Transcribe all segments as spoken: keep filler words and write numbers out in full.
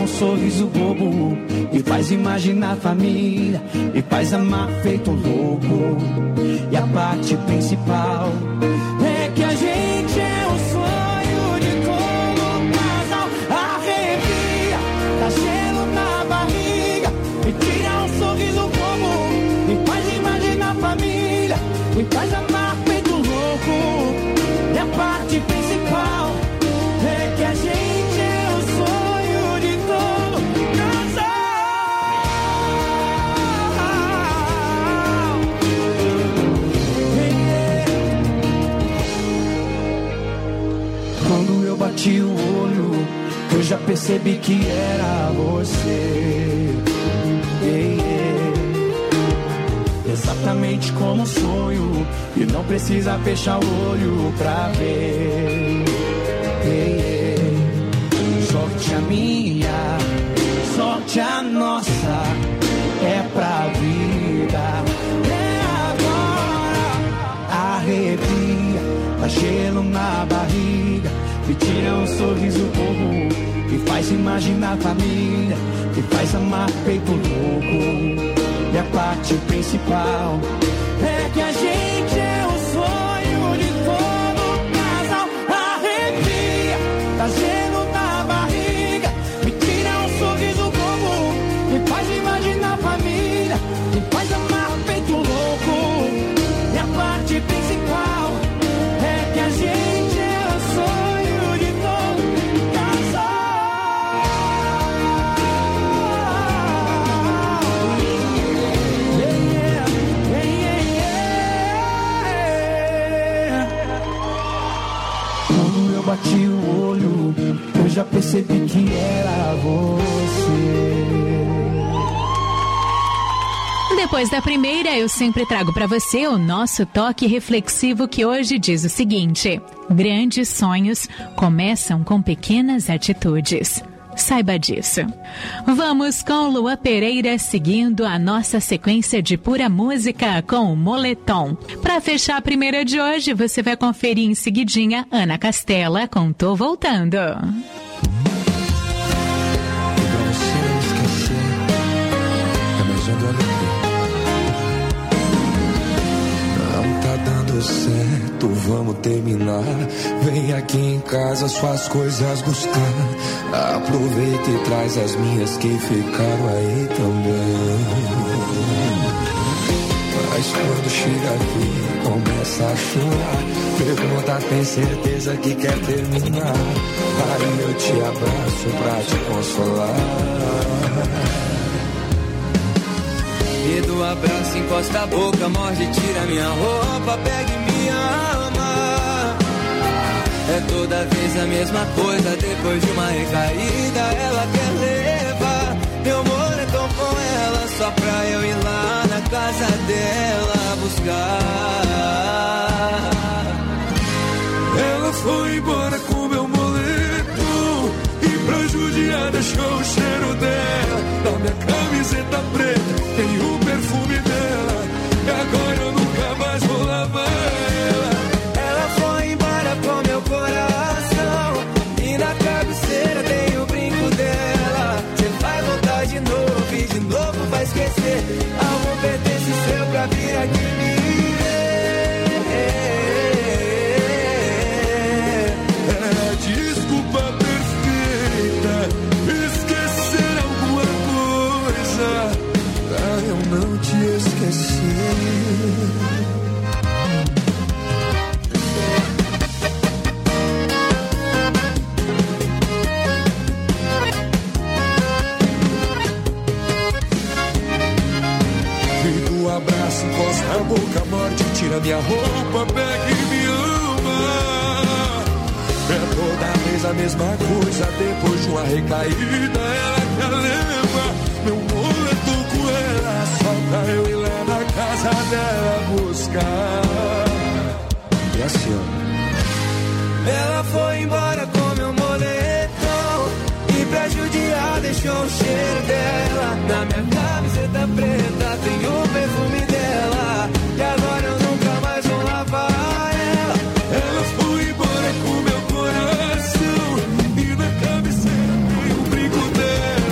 um sorriso bobo e faz imaginar a família e faz amar feito louco. E a parte principal é que a gente é o sonho de todo casal. Arrepia, dá gelo na barriga e tira um sorriso bobo e faz imaginar a família e faz amar feito louco. E a parte principal é que a gente é o sonho de todo casal. Quando eu bati o olho, eu já percebi que era você. Yeah, yeah. Exatamente como um sonho, e não precisa fechar o olho pra ver. Yeah, yeah. Sorte a minha, sorte a nossa, é pra vida. É agora, arrepia, dá gelo na barriga, me tira um sorriso bobo e faz imaginar a família, e faz amar feito louco. E a parte principal é que a gente é o sonho de todo casal. Arrepia, dá gelo na barriga, me tira um sorriso bobo e faz imaginar a família, e faz amar feito louco. E a parte principal é que a gente é o sonho de todo casal. Bati o olho, eu já percebi que era você. Depois da primeira, eu sempre trago para você o nosso toque reflexivo, que hoje diz o seguinte: grandes sonhos começam com pequenas atitudes. Saiba disso. Vamos com Lua Pereira, seguindo a nossa sequência de pura música com o Moletom. Para fechar a primeira de hoje, você vai conferir em seguidinha Ana Castela com Tô Voltando. Não tá dando certo, vamos terminar. Vem aqui em casa suas coisas buscar. Aproveita e traz as minhas que ficaram aí também. Mas quando chega aqui, começa a chorar. Pergunta, tem certeza que quer terminar? Aí eu te abraço pra te consolar. E do abraço encosta a boca, morde, tira minha roupa, pega e me ama. É toda vez a mesma coisa, depois de uma recaída ela quer levar meu moletom com ela, só pra eu ir lá na casa dela buscar. Ela foi embora com meu moletom e pra judiar deixou o cheiro dela na minha camiseta preta, tem o perfume dela, e agora eu nunca mais vou lavar ela. Ela foi embora com meu coração e na cabeceira tem o brinco dela. Você vai voltar de novo e de novo vai esquecer algo pertence seu pra vir aqui me Desculpa perfeita, esquecer alguma coisa pra eu não te esquecer. Fica o abraço, encosta a boca, morte, tira minha roupa, pega e me ama. É toda vez a mesma coisa, depois de uma recaída ela quer levar meu moletom com ela, só pra eu ir lá na casa dela buscar. E assim, ó. Ela foi embora com meu moletom e pra judiar deixou o cheiro dela na minha camiseta preta, tem o perfume dela, e agora eu nunca mais vou lavar ela. Ela foi embora com meu coração e na cabeceira tem o brinco dela.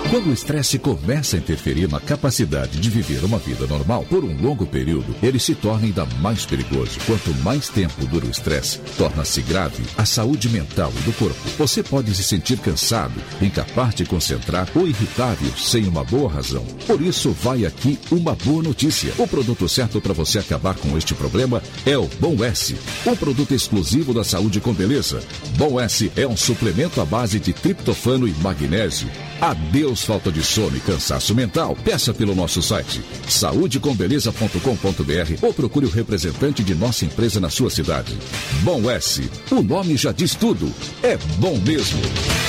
Quando o estresse começa a interferir na capacidade de viver uma vida normal por um longo período, ele se torna ainda mais perigoso. Quanto mais tempo dura o estresse, torna-se grave a saúde mental e do corpo. Você pode se sentir cansado, incapaz de concentrar ou irritável sem uma boa razão. Por isso, vai aqui uma boa notícia. O produto certo para você acabar com este problema é o Bom S, um produto exclusivo da Saúde com Beleza. Bom S é um suplemento à base de triptofano e magnésio. Adeus falta de sono e cansaço mental. Peça pelo nosso site saúde com beleza ponto com ponto b r ou procure o representante de nossa empresa na sua cidade. Bom S, o nome já diz tudo. É bom mesmo.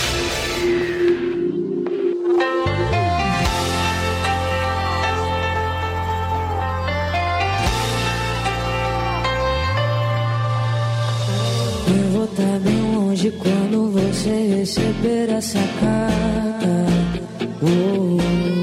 Eu vou estar bem longe quando você receber essa carta. Oh,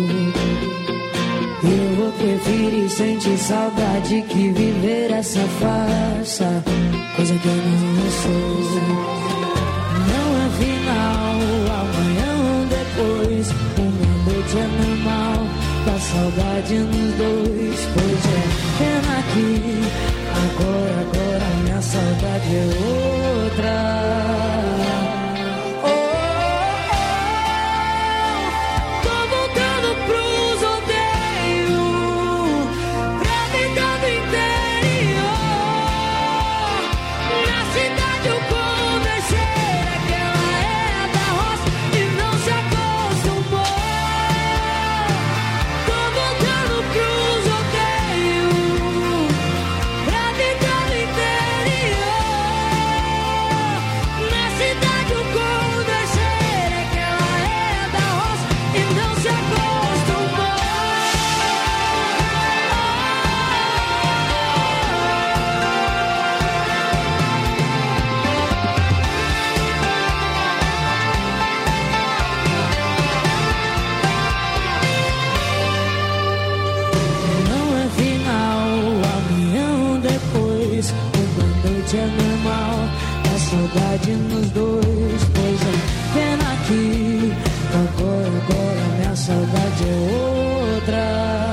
eu vou preferir sentir saudade que viver essa farsa, coisa que eu não sou. Não é final, amanhã ou depois, uma noite é normal, dá saudade nos dois. Pois é, pena que agora, agora minha saudade é outra. É normal, a saudade nos dois. Pois é, pena que agora, agora minha saudade é outra.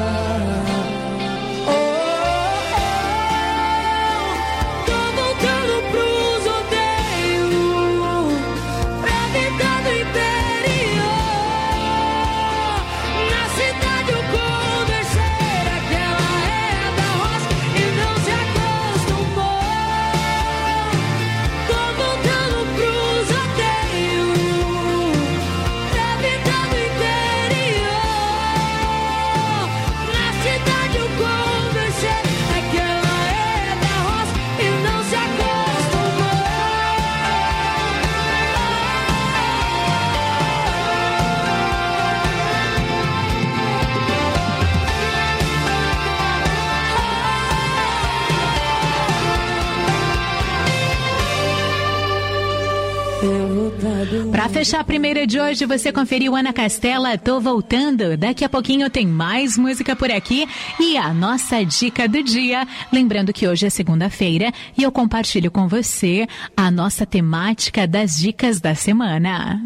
Pra fechar a primeira de hoje, você conferiu Ana Castela, Tô Voltando. Daqui a pouquinho tem mais música por aqui e a nossa dica do dia. Lembrando que hoje é segunda-feira e eu compartilho com você a nossa temática das dicas da semana.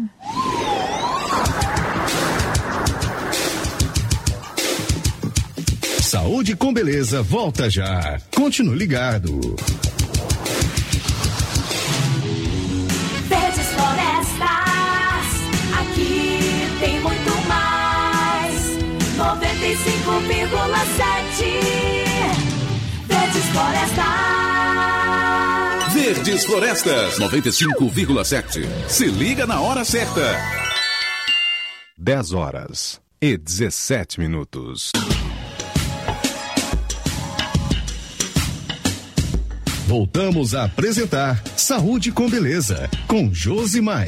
Saúde com Beleza volta já. Continue ligado. Verdes Florestas, aqui tem muito mais. noventa e cinco vírgula sete Verdes Florestas. Verdes Florestas, noventa e cinco vírgula sete. Se liga na hora certa. dez horas e dezessete minutos. Voltamos a apresentar Saúde com Beleza, com Josimar.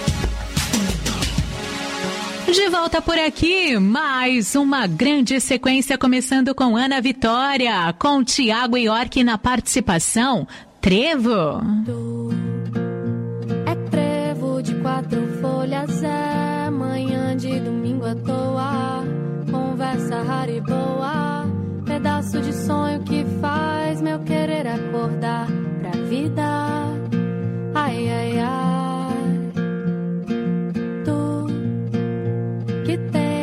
De volta por aqui, mais uma grande sequência começando com Ana Vitória, com Tiago York na participação. Trevo. É trevo de quatro folhas, é manhã de domingo à toa, conversa rara e boa, pedaço de sonho que faz meu querer acordar pra vida. Ai, ai, ai. Tu que tem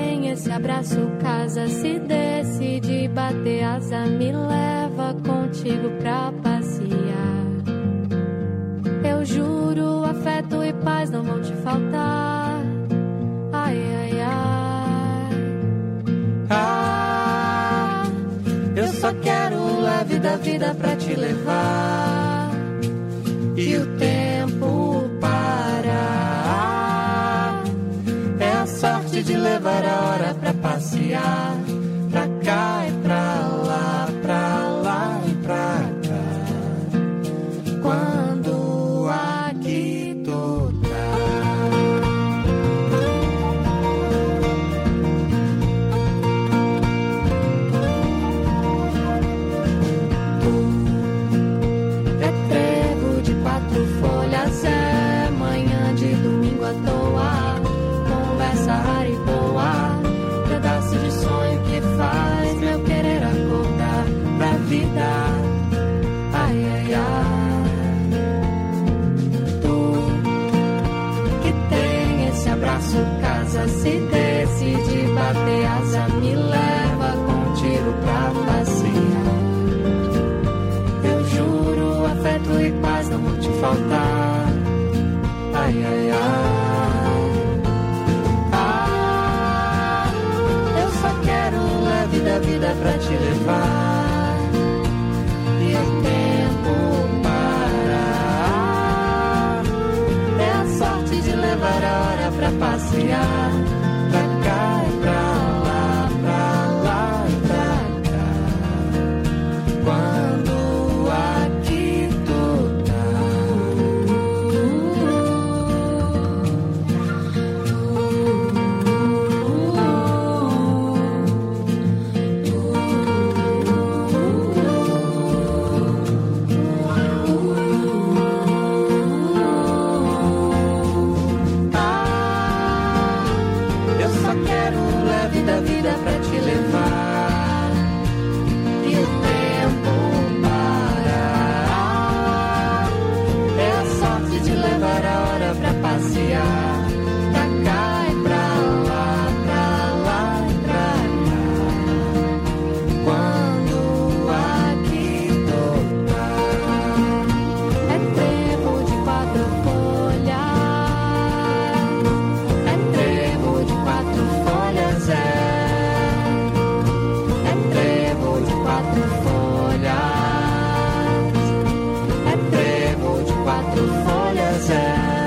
casa. Se decide bater asa, me leva contigo pra passear. Eu juro, afeto e paz não vão te faltar. Ai, ai, ai. Ah, eu só quero leve da vida pra te levar e o tempo parar. É a sorte de levar a hora pra passear, pra cá e pra lá, pra lá e pra cá. Quando aqui tu tá. Tu é trevo de quatro folhas, é manhã de domingo à toa, conversa rara e boa, pedaço de sonho que faz meu querer acordar pra vida. Ai, ai, ai. Tu que tem esse abraço, casa, se decide bater asa, me leva contigo pra passear. Eu juro, afeto e paz não vão te faltar. Ai, ai, ai. Ah, eu só quero leve da vida pra te levar e o tempo parar. É a sorte de levar a hora pra passear, pra cá e pra lá, pra lá e pra cá. Quando aqui tu tá. Ah, eu só quero leve da vida pra te levar e o tempo parar. É a sorte de levar a hora pra passear, pra cá e pra lá, pra lá e pra cá. Quando aqui tu tá. É trevo de quatro folhas, é trevo de quatro folhas, é. É trevo de quatro folhas, é trevo de quatro folhas, é.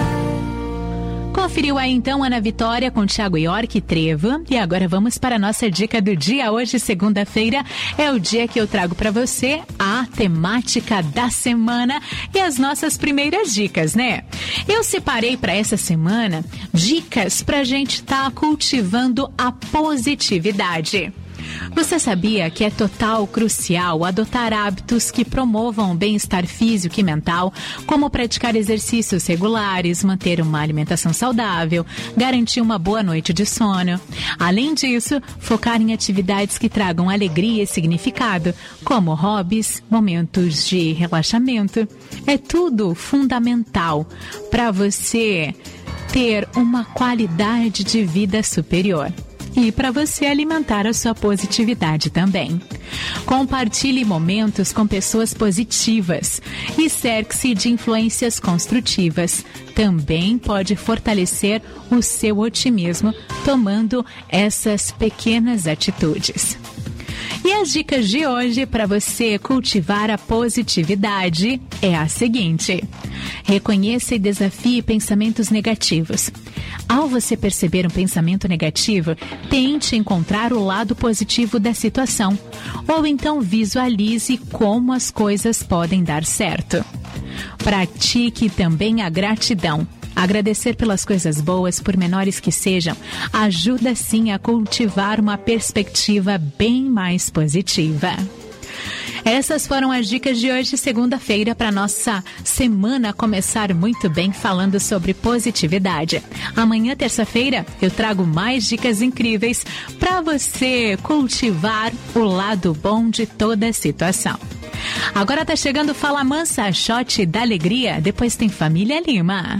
Conferiu aí então Ana Vitória com Thiago York e Trevo. E agora vamos para a nossa dica do dia. Hoje, segunda-feira, é o dia que eu trago para você a temática da semana e as nossas primeiras dicas, né? Eu separei para essa semana dicas para a gente estar cultivando a positividade. Você sabia que é total crucial adotar hábitos que promovam o bem-estar físico e mental, como praticar exercícios regulares, manter uma alimentação saudável, garantir uma boa noite de sono. Além disso, focar em atividades que tragam alegria e significado, como hobbies, momentos de relaxamento. É tudo fundamental para você ter uma qualidade de vida superior. E para você alimentar a sua positividade também. Compartilhe momentos com pessoas positivas e cerque-se de influências construtivas. Também pode fortalecer o seu otimismo tomando essas pequenas atitudes. E as dicas de hoje para você cultivar a positividade é a seguinte: reconheça e desafie pensamentos negativos. Ao você perceber um pensamento negativo, tente encontrar o lado positivo da situação, ou então visualize como as coisas podem dar certo. Pratique também a gratidão. Agradecer pelas coisas boas, por menores que sejam, ajuda sim a cultivar uma perspectiva bem mais positiva. Essas foram as dicas de hoje, segunda-feira, para nossa semana começar muito bem falando sobre positividade. Amanhã, terça-feira, eu trago mais dicas incríveis para você cultivar o lado bom de toda a situação. Agora tá chegando Fala Mansa, shot da alegria, depois tem Família Lima.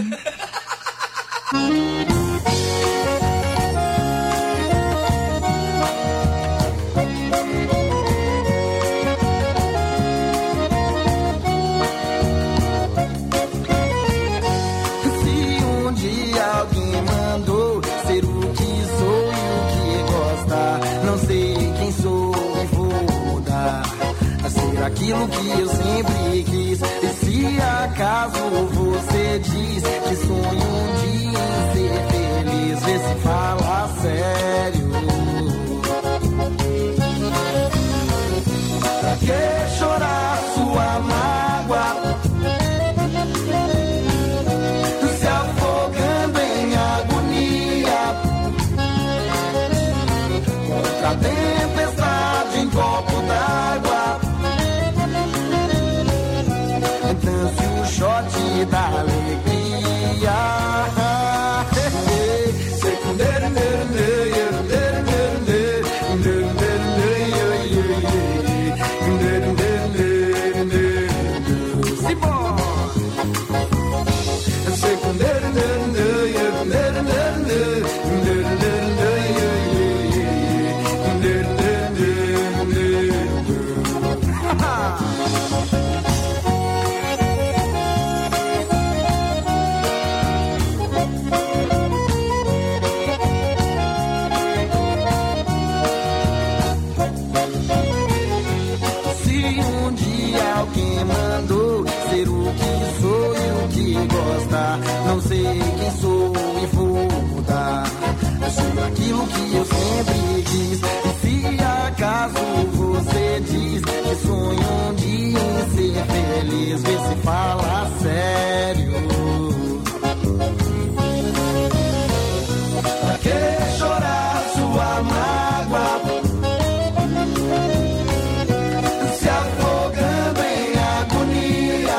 aquilo que eu sempre quis. E se acaso você diz que sonha um dia em ser feliz, vê se fala sério. Pra que chorar sua mágoa, se afogando em agonia, contra a tempestade em copo d'água? Dance o shot da alegria. Secundário, não sei quem sou e vou mudar. Eu sou aquilo que eu sempre quis. E se acaso você diz que sonha um dia em ser feliz, vê se fala sério. Pra que chorar sua mágoa, se afogando em agonia,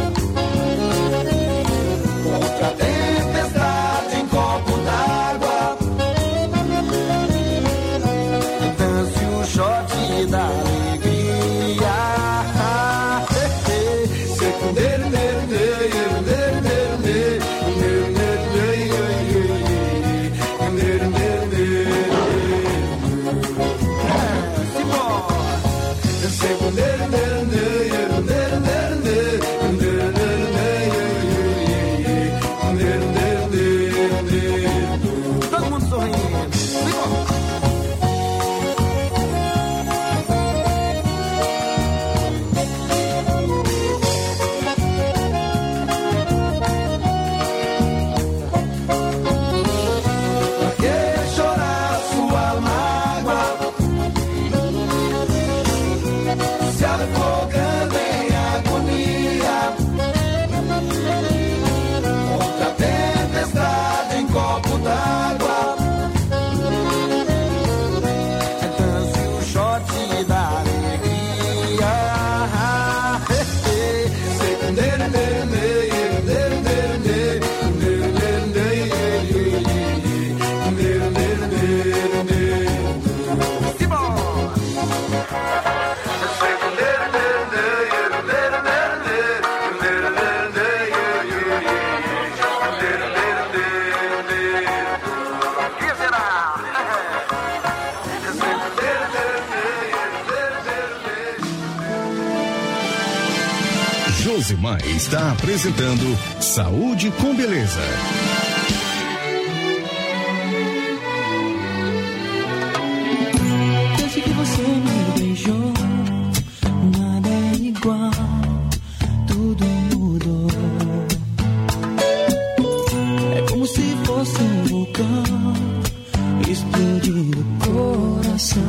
contra a tempestade em copo d'água? Dance o shot da alegria. Secundário, todo mundo sorrindo. Pra que chorar sua mágoa, se afogando em agonia, contra a tempestade em copo d'água? Dance o shot da alegria. Josimar está apresentando Saúde com Beleza. Desde que você me beijou, nada é igual, tudo mudou. É como se fosse um vulcão explodindo o coração.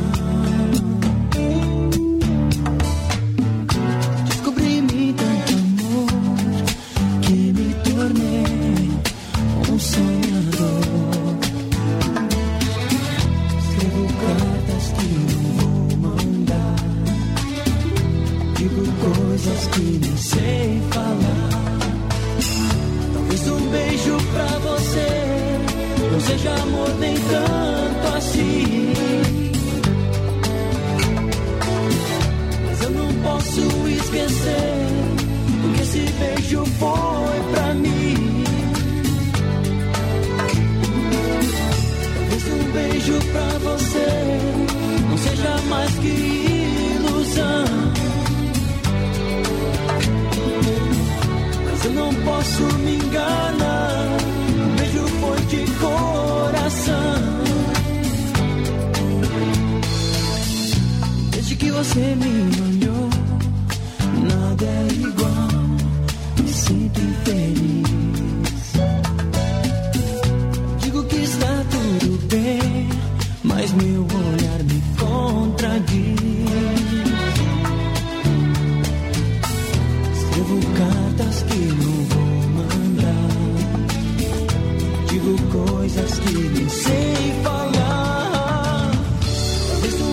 Você me olhou,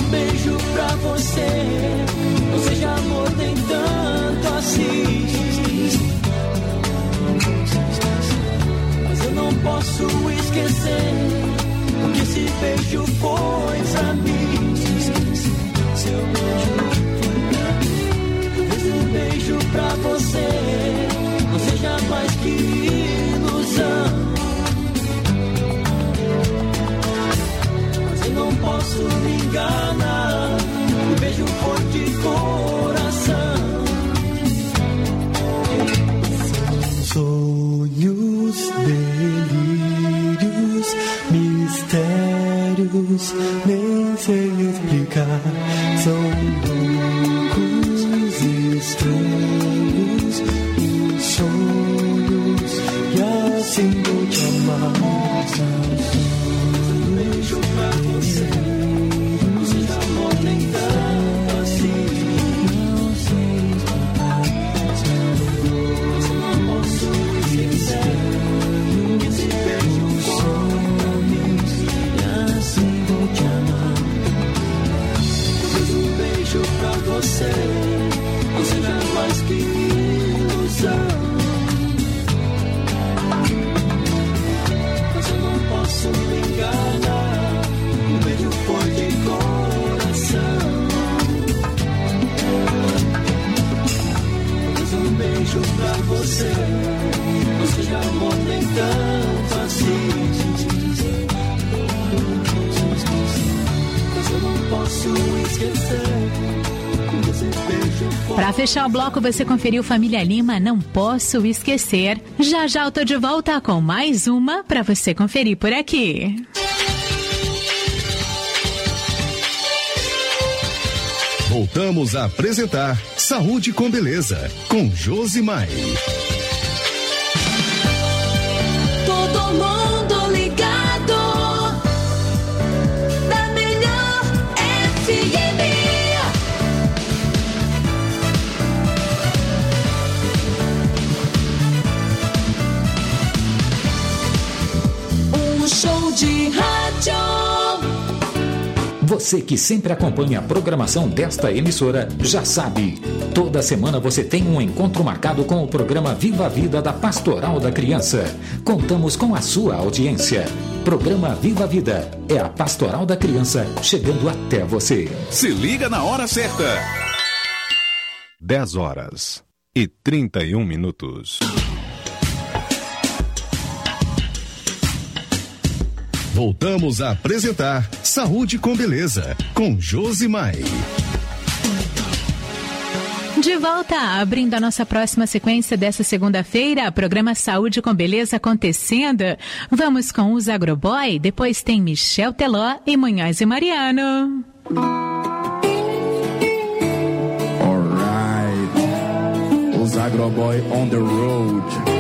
um beijo pra você. Não seja amor nem tanto assim. Mas eu não posso esquecer o que esse beijo foi pra mim. Seu beijo foi um beijo pra você. Não seja mais que ilusão. Mas eu não posso me enganar. O beijo foi de coração. Sonhos, delírios, mistérios, nem sei explicar. São loucos, estranhos, os sonhos, e assim vou te amar. Um beijo pra você, não seja amor nem tanto assim. Não sei explicar, mas eu não posso esquecer que esse beijo foi, e assim vou te amar. Fiz um beijo pra você, não seja mais que ilusão. Mas eu não posso me enganar, o beijo foi de coração. Fiz um beijo pra você, não seja amor nem tanto assim. Mas eu não posso esquecer. Pra fechar o bloco, você conferiu Família Lima, Não Posso Esquecer. Já já eu tô de volta com mais uma pra você conferir por aqui. Voltamos a apresentar Saúde com Beleza, com Josimar. Todo mundo ligado na melhor F M. Um show de rádio. Você que sempre acompanha a programação desta emissora já sabe. Toda semana você tem um encontro marcado com o programa Viva a Vida da Pastoral da Criança. Contamos com a sua audiência. Programa Viva a Vida é a Pastoral da Criança chegando até você. Se liga na hora certa. dez horas e trinta e um minutos. Voltamos a apresentar Saúde com Beleza, com Josimar. De volta, abrindo a nossa próxima sequência dessa segunda-feira, programa Saúde com Beleza acontecendo. Vamos com os Agroboy, depois tem Michel Teló e Munhoz e Mariano. Alright, os Agroboy on the road.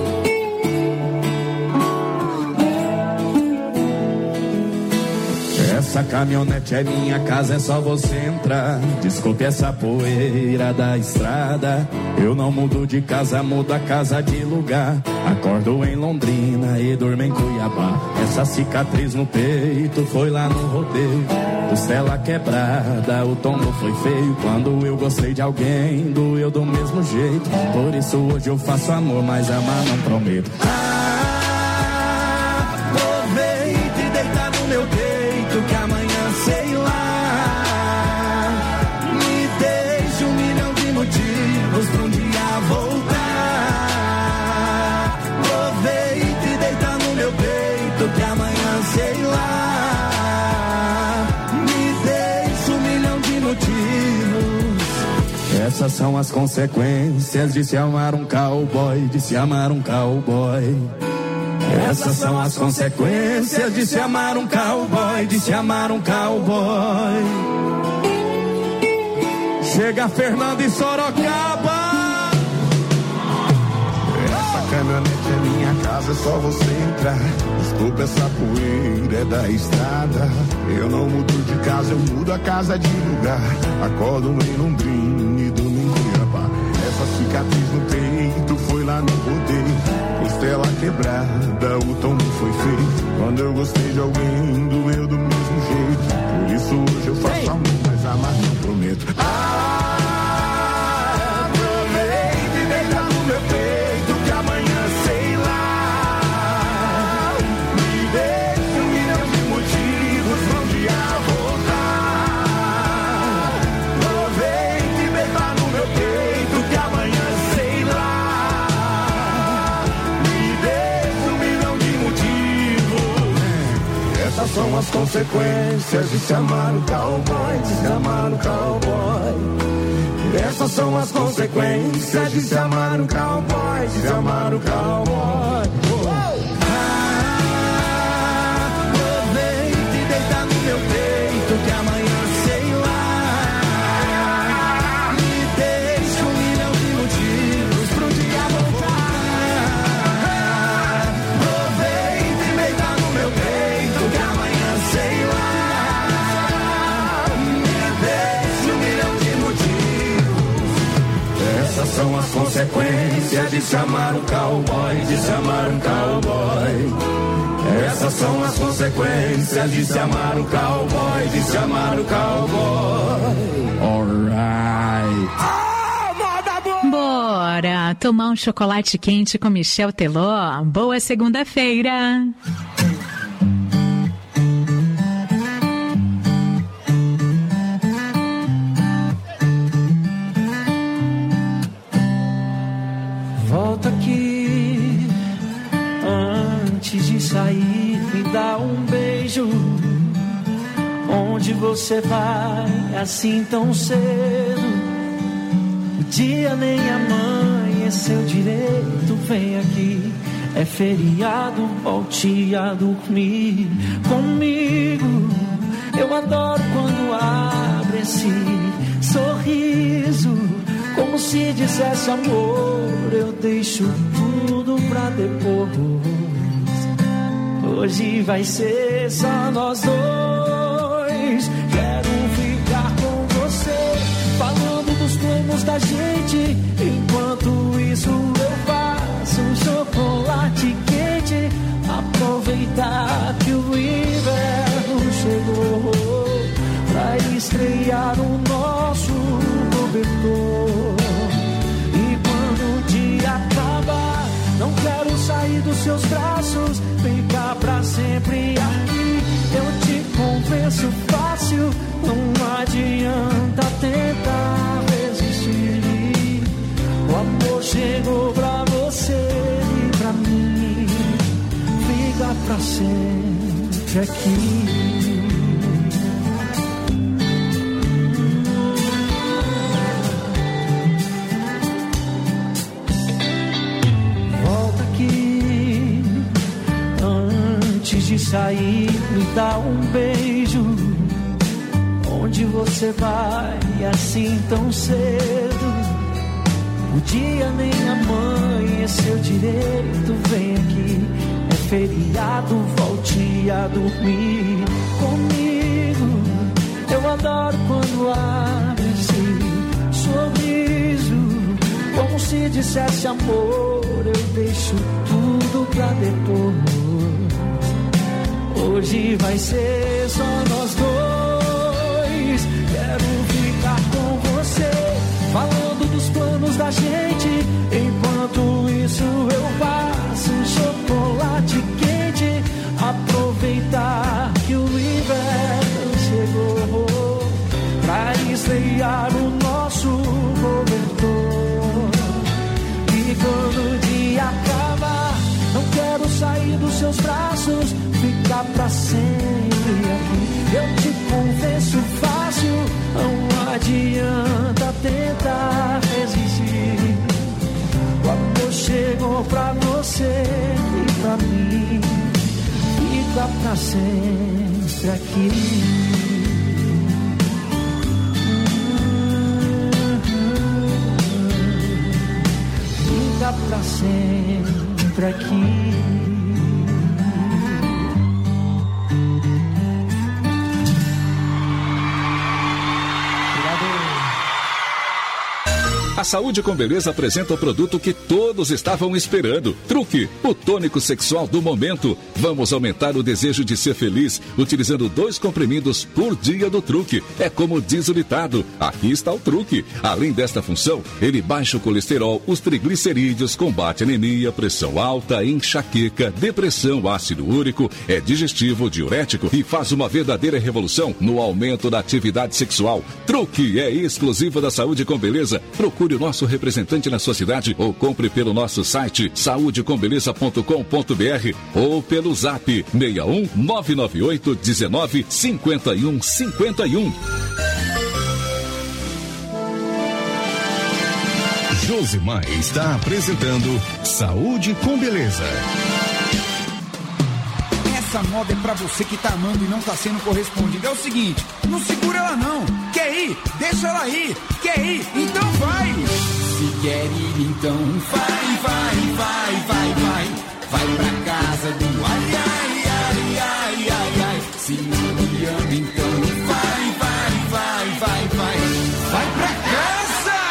Essa caminhonete é minha casa, é só você entrar. Desculpe essa poeira da estrada. Eu não mudo de casa, mudo a casa de lugar. Acordo em Londrina e durmo em Cuiabá. Essa cicatriz no peito foi lá no rodeio. Costela quebrada, o tombo foi feio. Quando eu gostei de alguém, doeu do mesmo jeito. Por isso hoje eu faço amor, mas amar não prometo. Ah, aproveite e deita no meu peito, que amanhã sei lá. Me deixe um milhão de motivos pra um dia voltar. Aproveite e deita no meu peito, que amanhã sei lá. Me deixe um milhão de motivos. Essas são as consequências de se amar um cowboy, de se amar um cowboy. Essas são as consequências de se amar um cowboy, de se amar um cowboy. Chega Fernando e Sorocaba. Essa caminhonete é minha casa, é só você entrar. Desculpa essa poeira, é da estrada. Eu não mudo de casa, eu mudo a casa de lugar. Acordo em Londrina e durmo em Cuiabá. Essa cicatriz no peito foi lá ela não poder. Costela quebrada, o tom não foi feito. Quando eu gostei de alguém, doeu do mesmo jeito. Por isso hoje eu faço Ei. amor, mas amar não prometo. Ah, aproveita e deita no meu peito, que amanhã sei lá. Me deixa um milhão de motivos pra um dia voltar. Aproveita e deita no meu peito, que amanhã sei lá. Me deixa um milhão de motivos. Essas são as consequências de se amar o cowboy, de se amar o cowboy. Essas são as consequências de se amar o cowboy, de se amar o cowboy. Ah, aproveita e deita no meu peito, que amanhã sei lá. Me deixa um milhão de motivos pro dia voltar. Aproveita e deita no meu peito, que amanhã sei lá. Me deixa um milhão de motivos. Essas são as consequências de se amar um cowboy, de se amar um cowboy. Essas são as consequências de se amar um cowboy, de se amar um cowboy. Alright. Bora tomar um chocolate quente com Michel Teló. Boa segunda-feira. Volta aqui, antes de sair, me dá um beijo. Onde você vai, assim tão cedo? O dia nem amanheceu direito, vem aqui. É feriado, volte a dormir comigo. Eu adoro quando abre esse sorriso, como se dissesse amor, eu deixo tudo pra depois. Hoje vai ser só nós dois. Quero ficar com você, falando dos planos da gente. Enquanto isso eu faço um chocolate quente. Aproveitar que o inverno chegou pra estrear o nosso cobertor. E quando o dia acabar, não quero sair dos seus braços, ficar pra sempre aqui. Eu te convenço fácil, não adianta tentar resistir. O amor chegou pra você e pra mim, fica pra sempre aqui. De sair, me dá um beijo. Onde você vai, assim tão cedo? O dia nem amanheceu direito, vem aqui. É feriado, volte a dormir comigo. Eu adoro quando abre esse sorriso, como se dissesse amor, eu deixo tudo pra depois. Hoje vai ser só nós dois. Quero ficar com você, falando dos planos da gente. Enquanto isso eu faço um chocolate quente. Aproveitar que o inverno chegou pra estrear o nosso cobertor. E quando o dia acabar, não quero sair dos seus braços, ficar pra sempre aqui. Eu te confesso fácil, não adianta tentar resistir. O amor chegou pra você e pra mim, fica pra sempre aqui. Fica pra sempre aqui. A Saúde com Beleza apresenta o produto que todos estavam esperando. Truque, o tônico sexual do momento. Vamos aumentar o desejo de ser feliz utilizando dois comprimidos por dia do Truque. É como diz o ditado, aqui está o truque. Além desta função, ele baixa o colesterol, os triglicerídeos, combate anemia, pressão alta, enxaqueca, depressão, ácido úrico, é digestivo, diurético e faz uma verdadeira revolução no aumento da atividade sexual. Truque é exclusiva da Saúde com Beleza. Procure o nosso representante na sua cidade ou compre pelo nosso site saúde com beleza ponto com ponto b r ou pelo zap seis um nove nove oito um nove cinco um cinco um. Josimar está apresentando Saúde com Beleza. Essa moda é pra você que tá amando e não tá sendo correspondido. É o seguinte, não segura ela não. Quer ir? Deixa ela ir. Quer ir? Então vai. Se quer ir, então vai, vai, vai, vai, vai. Vai pra casa do ai, ai, ai, ai, ai, ai. Se não me ama, então vai, vai, vai, vai, vai. Vai pra casa.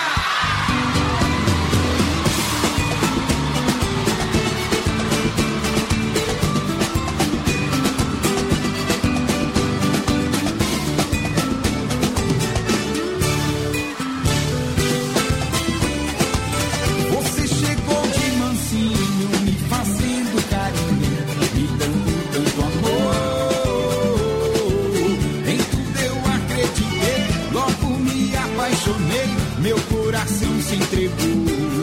Meu coração se entregou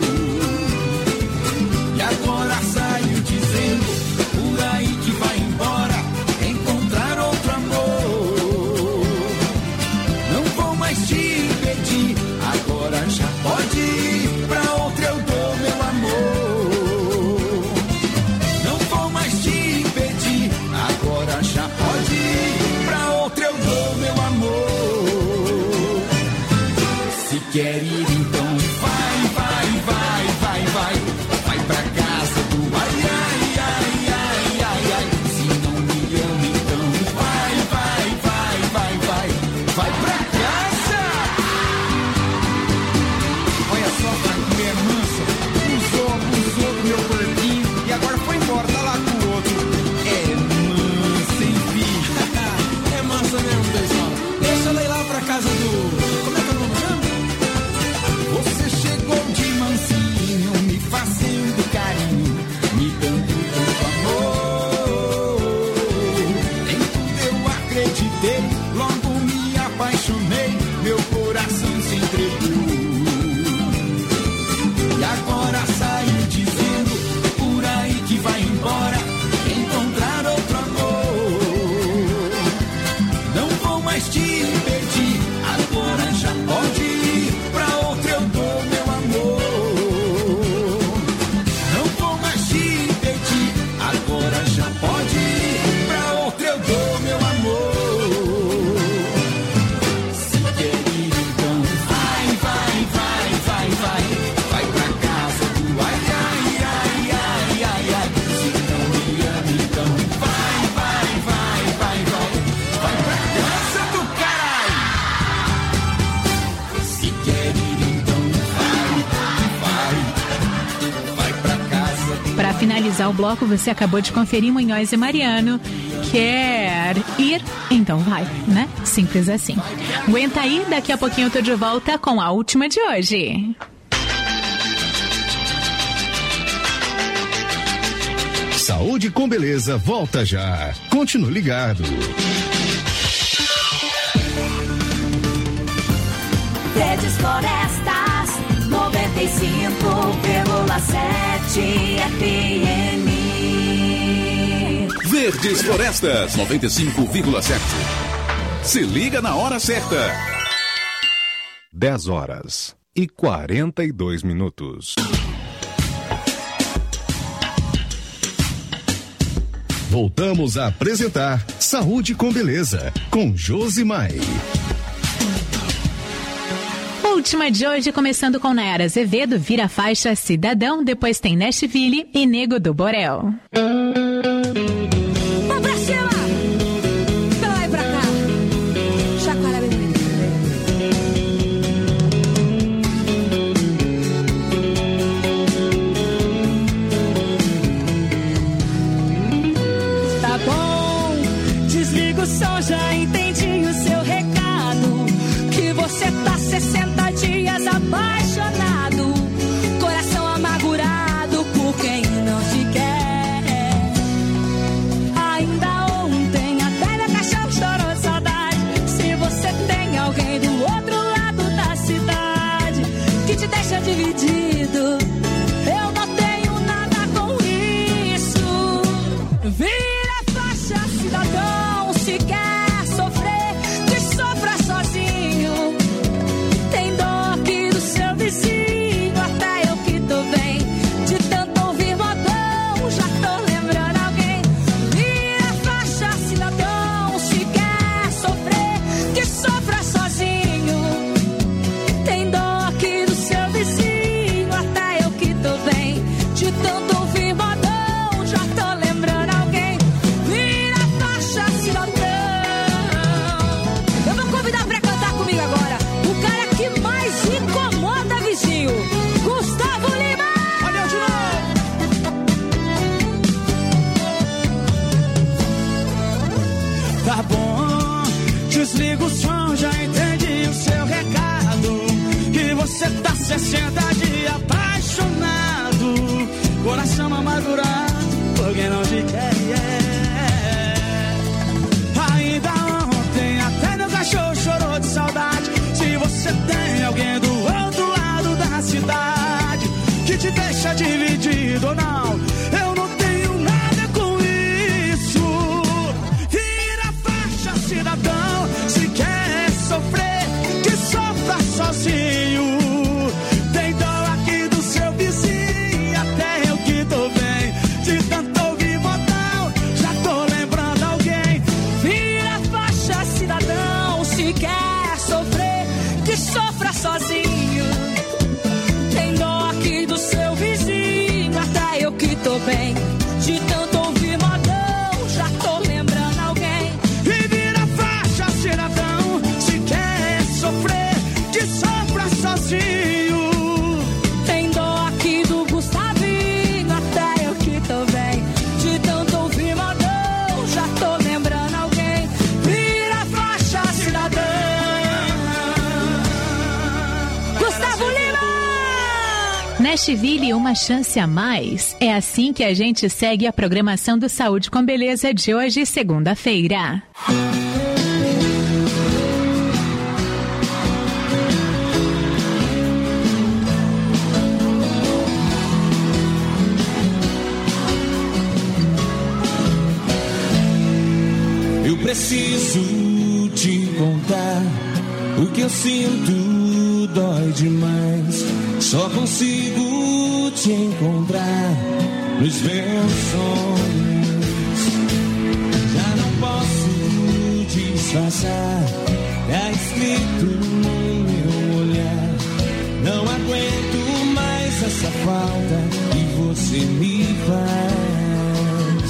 e agora saiu dizendo por aí que vai embora encontrar outro amor. Não vou mais te pedir, agora já pode ir pra outra, eu dou meu amor. Não vou mais te pedir, agora já pode ir pra outra, eu dou meu amor. Se quer ir, então vai, vai, vai, vai, vai. Vai pra casa do ai, ai, ai, ai, ai, ai. Se não me ama, então vai, vai, vai, vai, vai. Vai pra casa. Olha só, a mulher mansa usou, abusou do meu corpinho e agora foi embora, tá lá com o outro. É mansa, enfim. É mansa mesmo, pessoal. Deixa ela ir lá pra casa do... Como é que é o nome dela? Você chegou de mansinho, me fazendo carinho, me dando tanto amor. Nem tudo eu acreditei, logo me apaixonei, meu coração se entregou. E agora saiu dizendo por aí que vai embora encontrar outro amor. Não vou mais te pedir, agora já pode ir pra outra, eu dou meu amor. Não vou mais te pedir, agora já pode ir pra outra, eu dou meu amor. Se quer ir, então vai, vai, vai, vai, vai. Vai pra casa do ai, ai, ai, ai, ai, ai. Se não me ama, então vai, vai, vai, vai, vai. Vai pra casa do caralho. Se quer ir, então vai, vai, vai pra casa. Para finalizar o bloco, você acabou de conferir Munhoz e Mariano. Quer ir? Então vai, né? Simples assim. Aguenta aí, daqui a pouquinho eu tô de volta com a última de hoje. Saúde com Beleza volta já. Continue ligado. Verdes Florestas, noventa e cinco vírgula sete F M. Verdes Florestas, noventa e cinco vírgula sete. Se liga na hora certa. dez horas e quarenta e dois minutos. Voltamos a apresentar Saúde com Beleza, com Josimar. Última de hoje, começando com Nayara Azevedo, Vira Faixa Cidadão, depois tem Nashville e Nego do Borel. Vamos pra cima! Pra lá e pra cá. Chacoalha bem bonito. dividido. Eu não tenho nada com isso. Vira faixa, cidadão, se quer sofrer, que sofra sozinho. Tem dó aqui do seu vizinho, até eu que tô bem. De tanto ouvir modão, já tô lembrando alguém. Vira faixa, cidadão, se quer sofrer, que sofra sozinho. Tem dó aqui do seu vizinho, até eu que tô bem. De tanto ouvir modão, já tô lembrando alguém. Vira faixa, cidadão. Eu vou convidar pra cantar comigo agora o cara que mais incomoda vizinho, Gustavo Lima. Olha eu de novo. Tá bom, desliga o som, já entendi o seu recado. Que você tá sessenta dias apaixonado, coração amargurado, porque não te quer, yeah. Ainda ontem até meu cachorro chorou de saudade. Se você tem alguém do outro lado da cidade que te deixa dividido ou não, eu não tenho nada com isso. Vira faixa, cidadão, se quer sofrer, que sofra sozinho. Tem dó aqui do seu vizinho, até eu que tô bem. De tanto ouvir modão, já tô lembrando alguém. Vira faixa, cidadão, se quer sofrer, que sofra sozinho. Tem dó aqui do seu vizinho, até eu que tô bem. De tanto ouvir modão, já tô lembrando alguém. E vira faixa, cidadão, se quer sofrer, que sofra sozinho. Tem dó aqui do Gustavinho, até eu que tô bem. De tanto ouvir modão, já tô lembrando alguém. Vira faixa, cidadão. Gustavo Lima! Nashville, uma chance a mais. É assim que a gente segue a programação do Saúde com Beleza de hoje, segunda-feira. Eu preciso te contar o que eu sinto, dói demais. Só consigo te encontrar nos meus sonhos. Já não posso disfarçar, tá escrito no meu olhar. Não aguento mais essa falta que você me faz.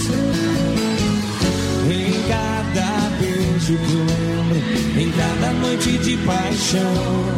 Em cada beijo que eu lembro, em cada noite de paixão,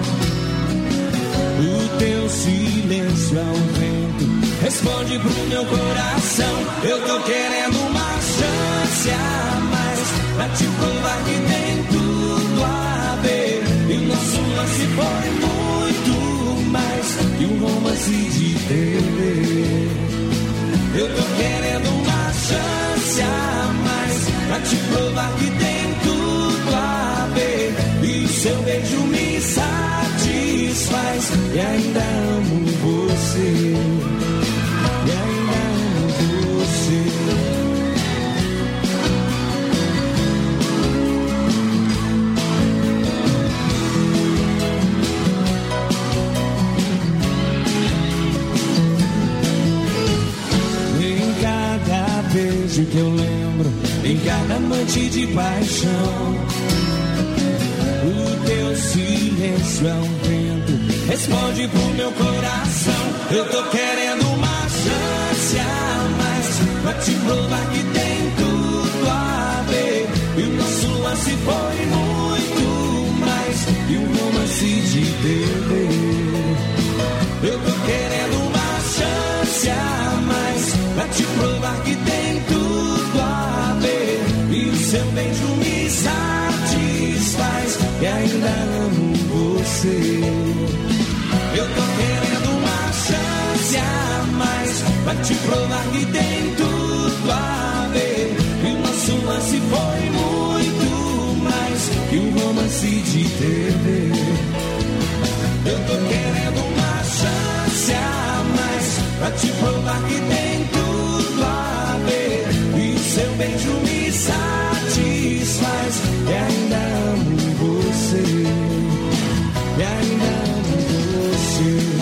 o teu silêncio é um vento, responde pro meu coração. Eu tô querendo uma chance a mais, pra te provar que tem tudo a ver. E o nosso lance foi muito mais que um romance de T V. Eu tô querendo uma chance a mais, pra te provar que tem tudo a ver. E o seu beijo me satisfaz, e ainda amo você, e ainda amo você. Em cada beijo que eu lembro, em cada noite de paixão, o teu silêncio é um vento, responde pro meu coração. Eu tô querendo uma chance a mais, pra te provar que tem tudo a ver. E o nosso lance foi muito mais que um romance de T V. Eu tô querendo uma chance a mais, pra te provar que tem tudo a ver. E o seu beijo me satisfaz, e ainda amo você. Eu tô querendo uma chance a mais, pra te provar que tem tudo a ver. E o nosso lance foi muito mais que um romance de T V. Eu tô querendo uma chance pra te provar que tem tudo a ver. E seu beijo me satisfaz. E ainda amo você. E ainda amo você.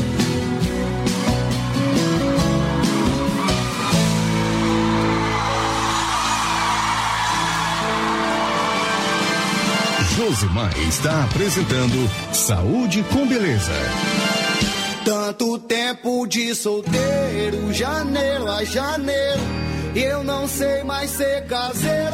Josimar está apresentando Saúde com Beleza. Tanto tempo de solteiro, janeiro a janeiro, eu não sei mais ser caseiro.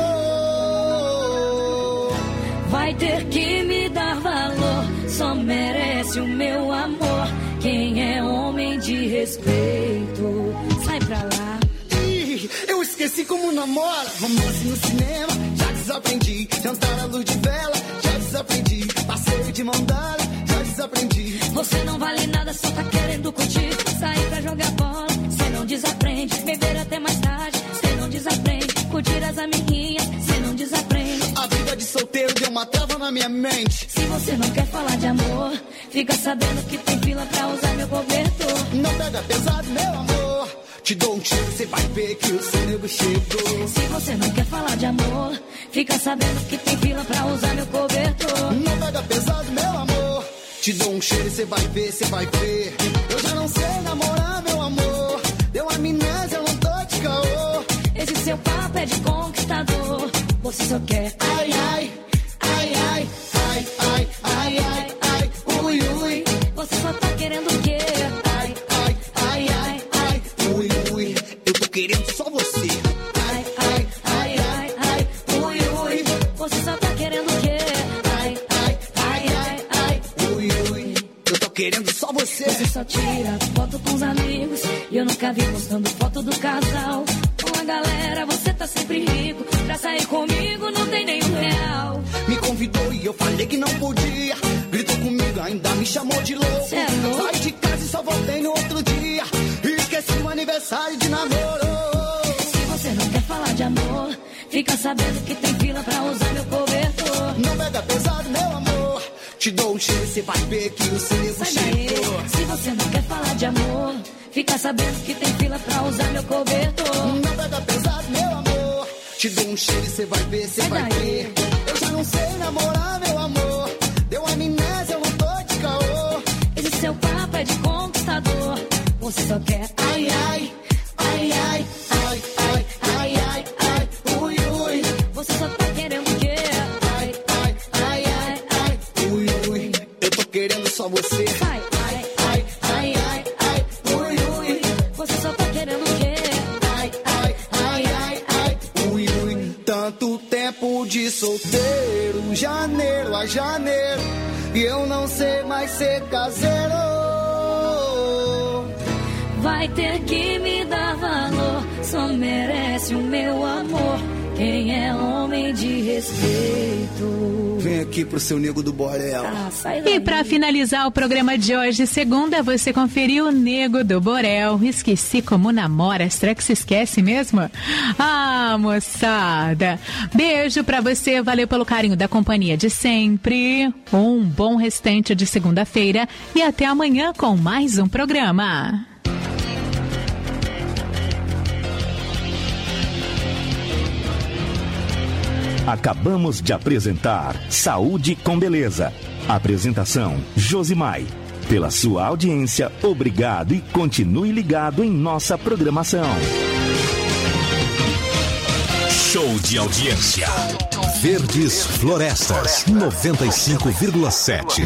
Vai ter que me dar valor, só merece o meu amor. Quem é homem de respeito, sai pra lá. Ih, eu esqueci como namora. Vamos assim no cinema, já desaprendi. Jantar à luz de vela, já desaprendi. Passeio de mão dada, já desaprendi. Você não vale nada, só tá querendo curtir. Sair pra jogar bola, cê não desaprende. Beber até mais tarde, cê não desaprende. Curtir as amiguinhas, cê não desaprende. A vida de solteiro deu uma trava na minha mente. Se você não quer falar de amor, fica sabendo que tem fila pra usar meu cobertor. Não pega pesado, meu amor. Te dou um tiro, cê vai ver que o seu nego chegou. Se você não quer falar de amor, fica sabendo que tem fila pra usar meu cobertor. Não pega pesado, meu amor. Te dou um cheiro, cê vai ver, cê vai ver. Eu já não sei namorar, meu amor. Deu amnésia, eu não tô de caô. Esse seu papo é de conquistador. Você só quer ai, ai, ai, ai, ai, ai, ai, ai, ai, ui, ui. Você só tá querendo o quê? Ai, ai, ai, ai, ai, ui, ui. Eu tô querendo só você. Ai, ai, ai, ai, ai, ui, ui. Você só tá querendo o quê? Ai, ai, ai, ai, ai, ui, ui. Eu tô querendo só você. Você só tira foto com os amigos e eu nunca vi postando foto do casal. Com a galera você tá sempre rico. Pra sair comigo não tem nenhum real. Me convidou e eu falei que não podia. Gritou comigo, ainda me chamou de louco. Cê é louco? Saí de casa e só voltei no outro dia. E esqueci o aniversário de namoro. Se você não quer falar de amor, fica sabendo que tem fila pra usar meu cobertor. Não pega pesado, meu amor. Te dou um cheiro, cê vai ver que o seu nego chegou. Se você não quer falar de amor, fica sabendo que tem fila pra usar meu cobertor. Não pega pesado, meu amor. Te dou um cheiro e cê vai ver, cê vai ver. Eu já não sei namorar, meu amor. Deu amnésia, eu não tô de caô. Esse seu papo é de conquistador. Você só quer ai, ai, ai, ai, ai, ai, ai, ai, ai, ui, ui. Você só tá querendo o quê? Ai, ai, ai, ai, ai, ui, ui. Eu tô querendo só você. Ai, ai, ai, ai, ai, ai, ui, ui. Você só tá querendo o quê? Ai, ai, ai, ai, ai, ui, ui. Tanto tempo de solteiro, janeiro a janeiro, e eu não sei mais ser caseiro. Vai ter que me dar valor, só merece o meu amor. Quem é homem de respeito. Vem aqui pro seu nego do Borel. Ah, sai e pra finalizar o programa de hoje, segunda, você conferiu o Nego do Borel. Esqueci como namora. Será que se esquece mesmo? Ah, moçada. Beijo pra você. Valeu pelo carinho da companhia de sempre. Um bom restante de segunda-feira. E até amanhã com mais um programa. Acabamos de apresentar Saúde com Beleza. Apresentação Josimar. Pela sua audiência, obrigado e continue ligado em nossa programação. Show de audiência. Verdes Florestas, noventa e cinco vírgula sete.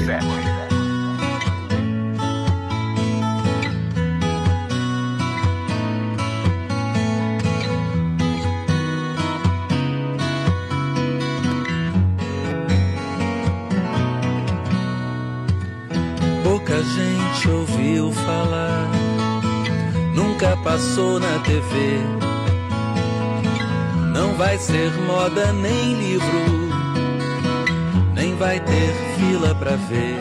Pouca gente ouviu falar, nunca passou na T V. Não vai ser moda nem livro, nem vai ter fila pra ver.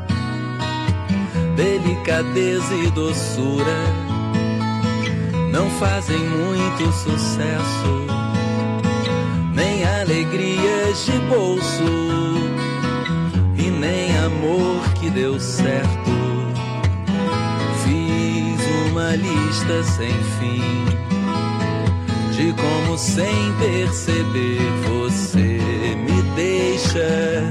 Delicadeza e doçura não fazem muito sucesso, nem alegrias de bolso e nem amor que deu certo. Fiz uma lista lista sem fim de como sem perceber você me deixa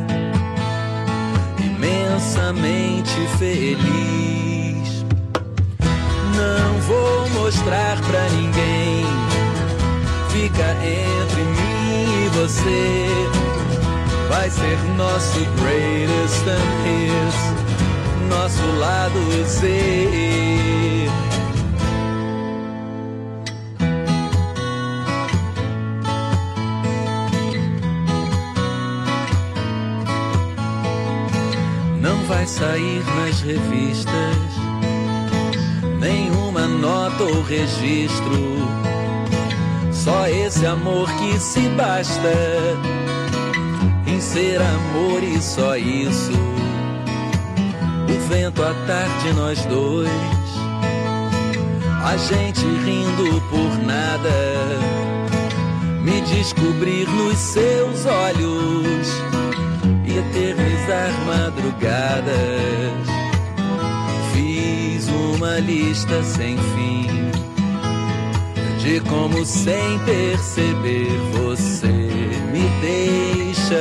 imensamente feliz. Não vou mostrar pra ninguém, fica entre mim e você. Vai ser nosso greatest hits, nosso lado Z. Não vai sair nas revistas nenhuma nota ou registro, só esse amor que se basta em ser amor e só isso. O vento à tarde, nós dois, a gente rindo por nada, me descobrir nos seus olhos e eternizar madrugadas. Fiz uma lista sem fim de como sem perceber você me deixa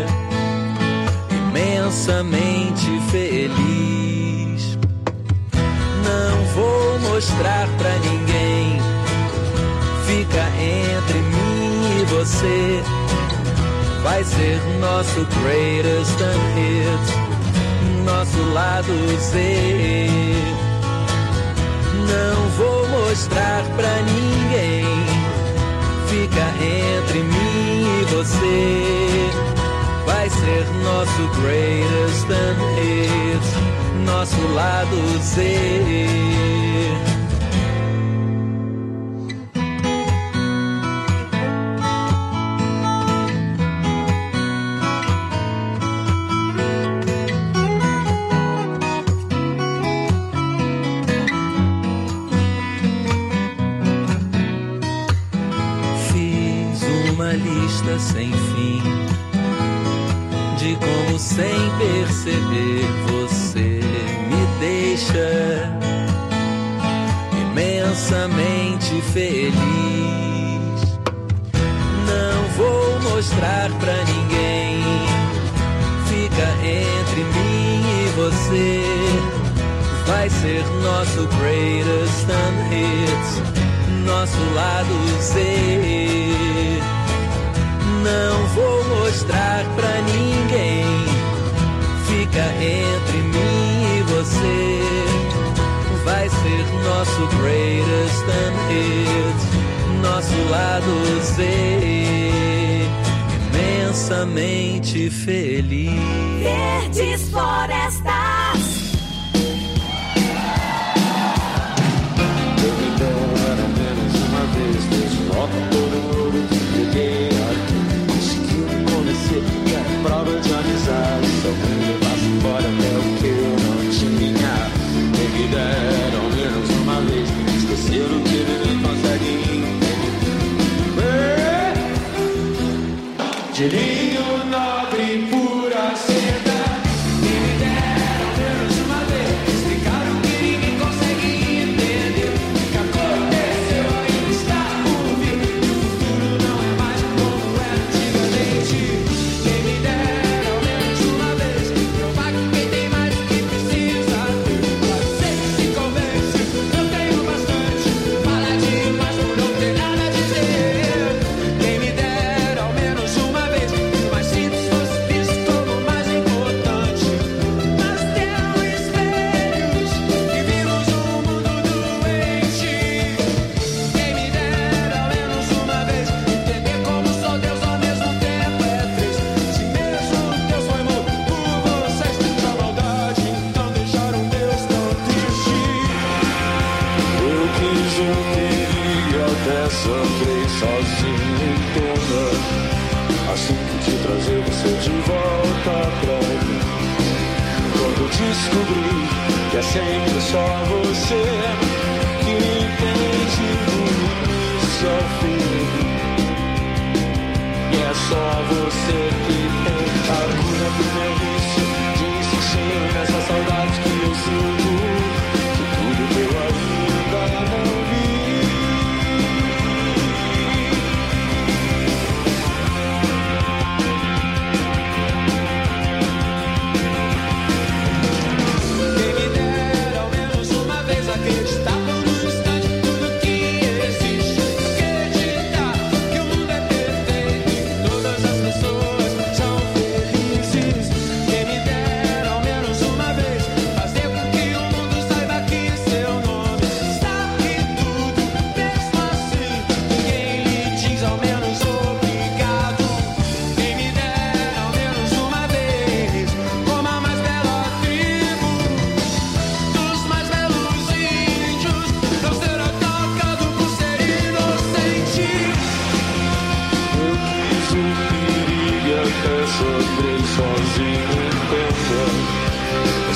imensamente feliz. Não vou mostrar pra ninguém, fica entre mim e você. Vai ser nosso greatest hits, nosso lado Z. Não vou mostrar pra ninguém, fica entre mim e você. Vai ser nosso greatest hits, nosso lado Z. Sem fim de como sem perceber você me deixa imensamente feliz. Não vou mostrar pra ninguém, fica entre mim e você. Vai ser nosso greatest hits, nosso lado Z. Não vou mostrar pra ninguém, fica entre mim e você. Vai ser nosso greatest hits, nosso lado Z. Imensamente feliz. Verdes Florestas. Eu me dera menos uma vez, deixo logo todo mundo que peguei aqui. É prova de amizade, só quando eu passo embora até o que eu não tinha. Quem me dera ao menos uma vez esquecer o que ninguém consegue entender. De linho nobre, pura seda. Quem me dera ao menos uma vez explicar o que ninguém consegue entender. O que aconteceu ainda está por vir, e o futuro não é mais como era antigamente. Andei sozinho em torno, assim que te trazer você de volta pra mim. Quando descobri que é sempre só você que me entende do início ao fim, e é só você que tem a cura do meu vício de insistir nessa saudade que eu sinto, que tudo que eu ainda não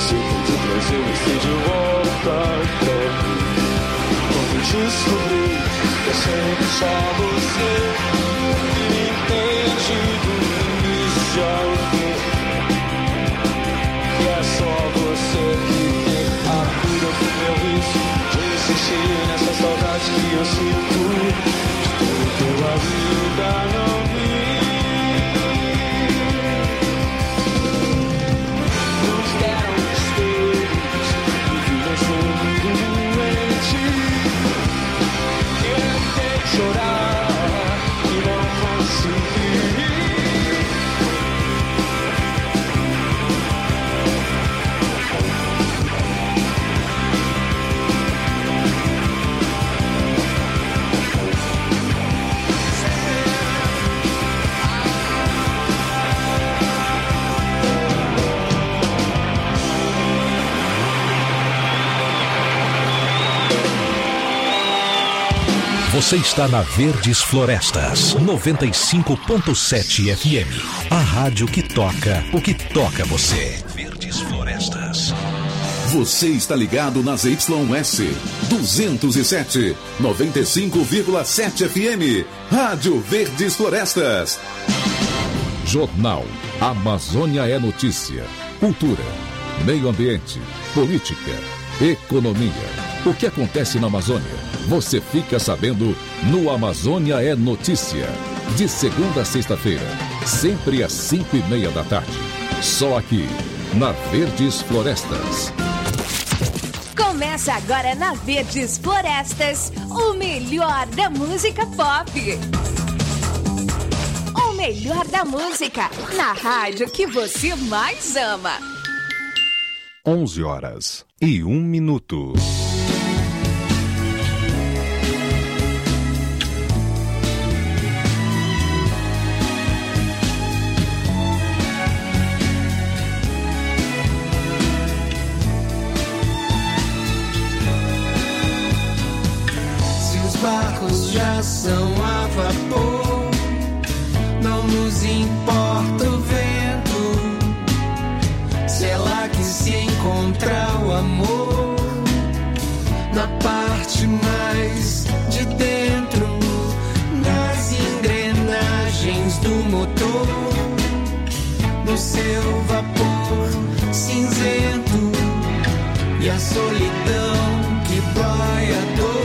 Se eu tento trazer você de volta pra mim, quando descobri que é sempre só você que me entende do início ao fim. E é só você que tem a cura pro meu vício de insistir nessa saudade que eu sinto de tudo que eu a vida não vi. Nos deram espelhos e vimos um mundo doente. Eu tentei chorar e não consegui. Você está na Verdes Florestas, noventa e cinco ponto sete F M. A rádio que toca o que toca você. Verdes Florestas. Você está ligado nas Y S duzentos e sete, noventa e cinco vírgula sete F M. Rádio Verdes Florestas. Jornal Amazônia é Notícia. Cultura, meio ambiente, política, economia. O que acontece na Amazônia? Você fica sabendo no Amazônia é Notícia. De segunda a sexta-feira, sempre às cinco e meia da tarde. Só aqui, na Verdes Florestas. Começa agora na Verdes Florestas, o melhor da música pop. O melhor da música, na rádio que você mais ama. onze horas e um minuto. Barcos já são a vapor, não nos importa o vento. Se é lá que se encontra o amor, na parte mais de dentro das engrenagens do motor, no seu vapor cinzento e a solidão que dói a dor.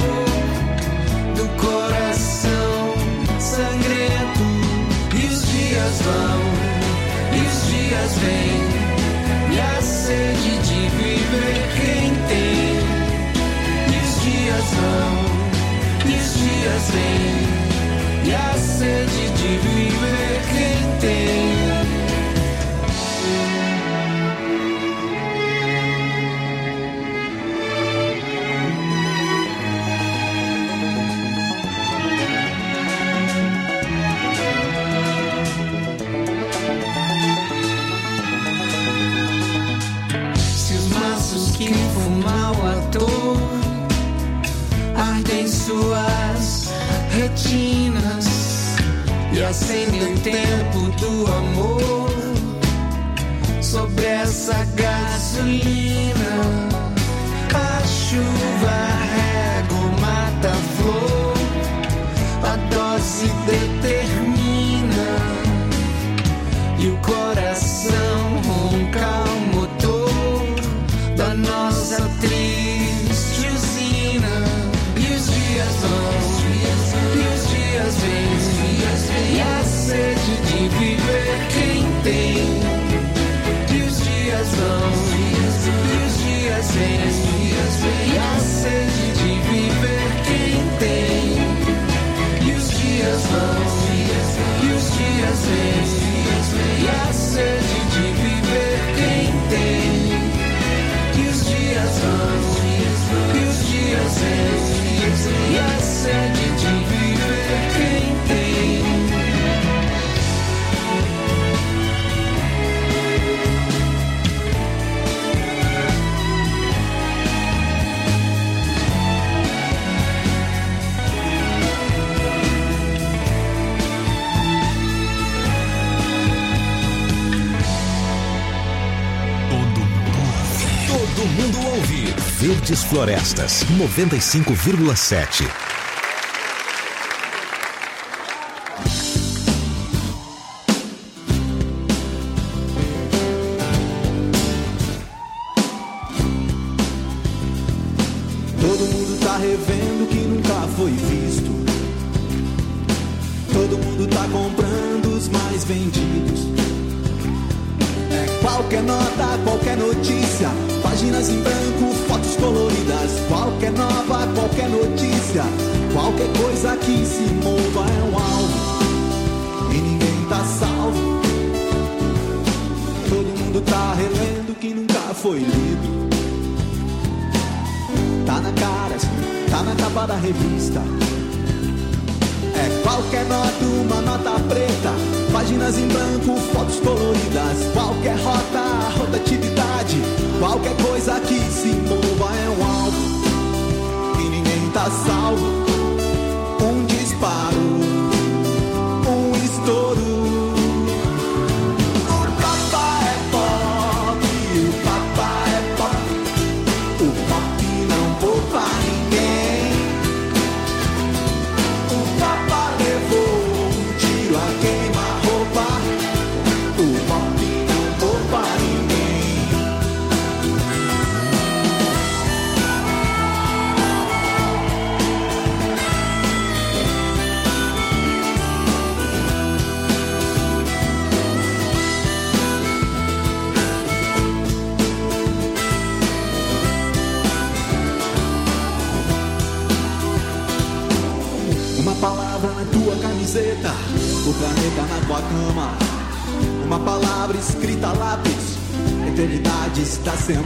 Coração sangrento, e os dias vão, e os dias vêm, e a sede de viver quem tem. E os dias vão, e os dias vêm, e a sede de viver quem tem. Que fumam à toa, ardem suas retinas e acendem o tempo do amor sobre essa gasolina. A chuva rega o mata-flor, a dose determina e o coração ronca o motor da nossa triste usina. E os dias vão, e os dias vêm, e a sede de viver quem tem. E os dias vão, e os dias vêm, e a sede de viver quem tem. E os dias vão, e os dias vêm, e a sede de viver quem tem. E os dias vão, e os dias vêm, e a sede de viver quem tem. Todo mundo ouve. Verdes Florestas, noventa e cinco vírgula sete. Todo mundo tá revendo o que nunca foi visto. Todo mundo tá comprando os mais vendidos. É qualquer nota, qualquer notícia, páginas em branco, fotos coloridas. Qualquer nova, qualquer notícia, qualquer coisa que se mova é um alvo. E ninguém tá salvo. Todo mundo tá relendo o que nunca foi lido. Tá na cara, tá na capa da revista. É qualquer nota, uma nota preta, páginas em branco, fotos coloridas. Qualquer rota, rotatividade, qualquer coisa que se mova é um alvo. E ninguém tá salvo. Um disparo, um estouro. O papá é pop, o papá é pop. O pop não poupa ninguém. O papá levou um tiro a queima-roupa. O pop não poupa ninguém. Uma palavra na tua camiseta, o planeta na tua cama. Uma palavra escrita a lápis, eternidade está sendo.